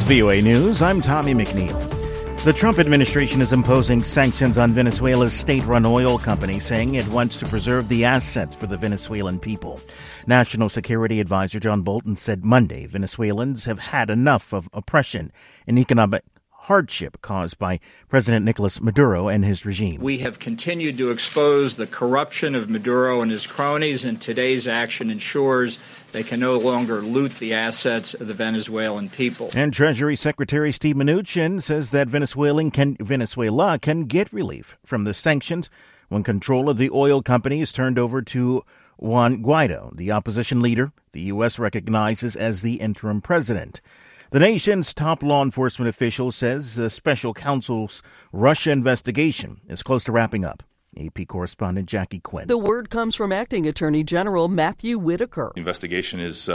VOA News. I'm Tommy McNeil. The Trump administration is imposing sanctions on Venezuela's state-run oil company, saying it wants to preserve the assets for the Venezuelan people. National Security Advisor John Bolton said Monday Venezuelans have had enough of oppression and economic hardship caused by President Nicolas Maduro and his regime. We have continued to expose the corruption of Maduro and his cronies, and today's action ensures they can no longer loot the assets of the Venezuelan people. And Treasury Secretary Steve Mnuchin says that Venezuela can get relief from the sanctions when control of the oil company is turned over to Juan Guaido, the opposition leader the U.S. recognizes as the interim president. The nation's top law enforcement official says the special counsel's Russia investigation is close to wrapping up. AP correspondent Jackie Quinn. The word comes from Acting Attorney General Matthew Whitaker. The investigation is,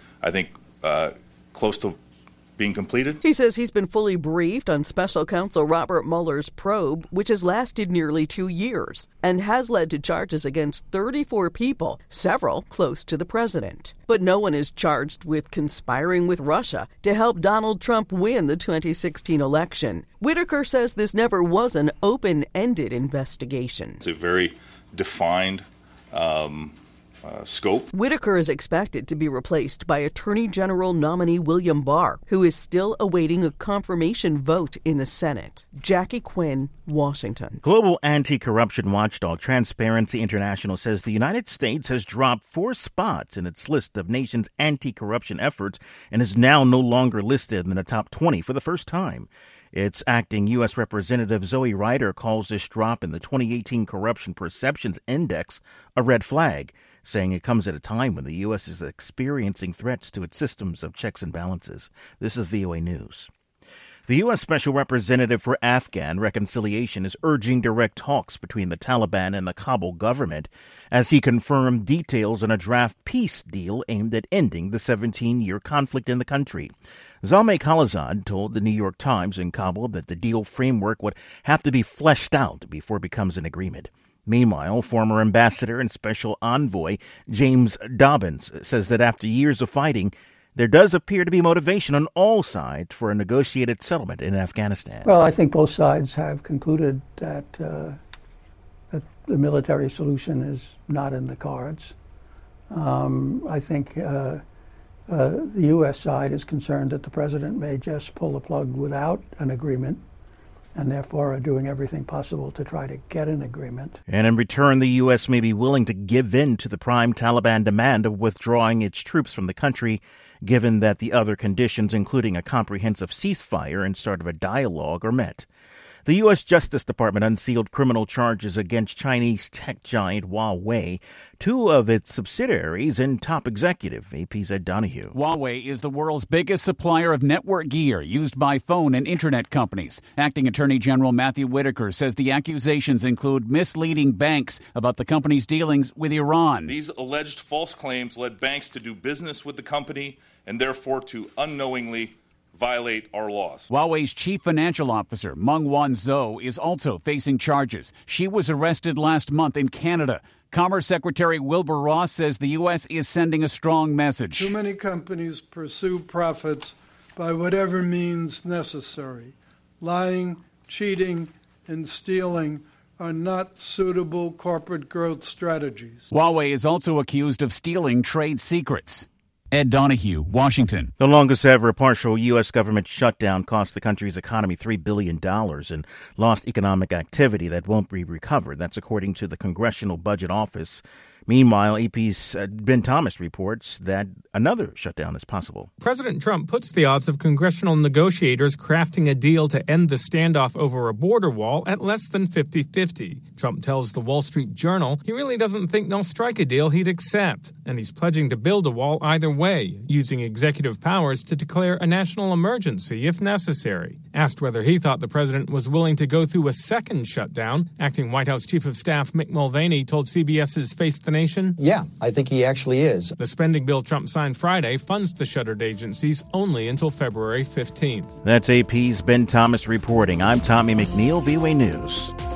close to being completed. He says he's been fully briefed on special counsel Robert Mueller's probe, which has lasted nearly 2 years and has led to charges against 34 people, several close to the president. But no one is charged with conspiring with Russia to help Donald Trump win the 2016 election. Whitaker says this never was an open-ended investigation. It's a very defined scope. Whitaker is expected to be replaced by Attorney General nominee William Barr, who is still awaiting a confirmation vote in the Senate. Jackie Quinn, Washington. Global anti-corruption watchdog Transparency International says the United States has dropped 4 spots in its list of nations' anti-corruption efforts and is now no longer listed in the top 20 for the first time. Its acting U.S. Representative Zoe Ryder calls this drop in the 2018 Corruption Perceptions Index a red flag, saying it comes at a time when the U.S. is experiencing threats to its systems of checks and balances. This is VOA News. The U.S. Special Representative for Afghan Reconciliation is urging direct talks between the Taliban and the Kabul government as he confirmed details on a draft peace deal aimed at ending the 17-year conflict in the country. Zalmay Khalilzad told the New York Times in Kabul that the deal framework would have to be fleshed out before it becomes an agreement. Meanwhile, former ambassador and special envoy James Dobbins says that after years of fighting, there does appear to be motivation on all sides for a negotiated settlement in Afghanistan. Well, I think both sides have concluded that the military solution is not in the cards. I think the U.S. side is concerned that the president may just pull the plug without an agreement, and therefore are doing everything possible to try to get an agreement. And in return, the U.S. may be willing to give in to the prime Taliban demand of withdrawing its troops from the country, given that the other conditions, including a comprehensive ceasefire and start of a dialogue, are met. The U.S. Justice Department unsealed criminal charges against Chinese tech giant Huawei, 2 of its subsidiaries, and top executive. AP's Ed Donahue. Huawei is the world's biggest supplier of network gear used by phone and internet companies. Acting Attorney General Matthew Whitaker says the accusations include misleading banks about the company's dealings with Iran. These alleged false claims led banks to do business with the company and therefore to unknowingly violate our laws. Huawei's chief financial officer, Meng Wanzhou, is also facing charges. She was arrested last month in Canada. Commerce Secretary Wilbur Ross says the U.S. is sending a strong message. Too many companies pursue profits by whatever means necessary. Lying, cheating, and stealing are not suitable corporate growth strategies. Huawei is also accused of stealing trade secrets. Ed Donahue, Washington. The longest ever partial U.S. government shutdown cost the country's economy $3 billion and lost economic activity that won't be recovered. That's according to the Congressional Budget Office. Meanwhile, AP's Ben Thomas reports that another shutdown is possible. President Trump puts the odds of congressional negotiators crafting a deal to end the standoff over a border wall at less than 50-50. Trump tells the Wall Street Journal he really doesn't think they'll strike a deal he'd accept, and he's pledging to build a wall either way, using executive powers to declare a national emergency if necessary. Asked whether he thought the president was willing to go through a second shutdown, acting White House Chief of Staff Mick Mulvaney told CBS's Face the Nation, "Yeah, I think he actually is." The spending bill Trump signed Friday funds the shuttered agencies only until February 15th. That's AP's Ben Thomas reporting. I'm Tommy McNeil, VOA News.